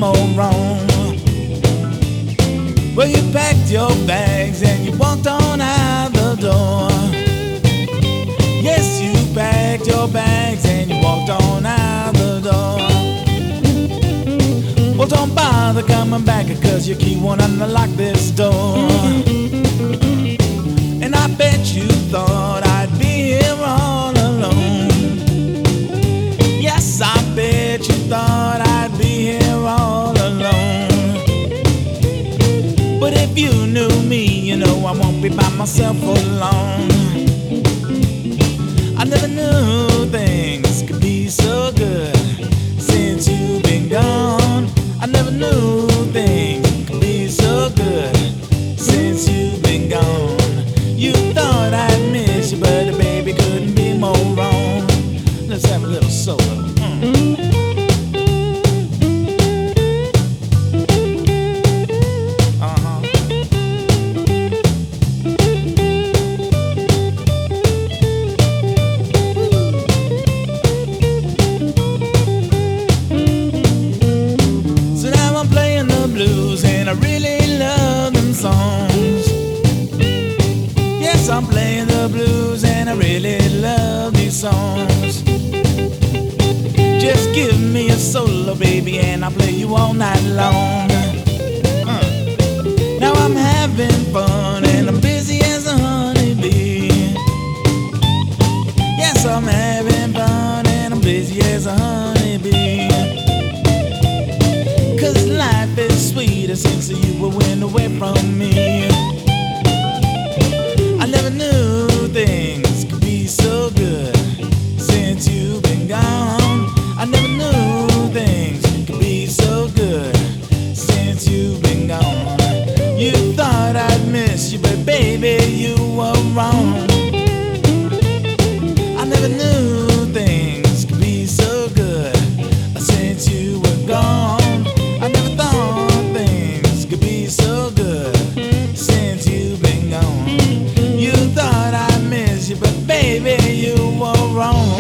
more wrong. Well, you packed your bags and you walked on out the door. Yes, you packed your bags and you walked on out the door. Well, don't bother coming back, 'cause your key won't unlock this door. And I bet you thought I'd be here all alone. Yes, I bet you thought I'd be here all alone. But if you knew me, you know I won't be by myself for long. I never knew things could be so good since you've been gone. I never knew things could be so good since you've been gone. You thought I'd miss you, but baby, couldn't be more wrong. Let's have a little solo. And I really love them songs. Yes, I'm playing the blues and I really love these songs. Just give me a solo, baby, and I'll play you all night long. Now I'm having fun and I'm busy as a honeybee. Yes, I'm having fun and I'm busy as a honeybee. 'Cause life is sweeter since you went away from me. I never knew things could be so good since you've been gone. I never knew things could be so good since you've been gone. You thought I'd miss you, but baby, you were wrong. I never knew things could be so good since you were gone. I never thought things could be so good since you've been gone. You thought I'd miss you, but baby, you were wrong.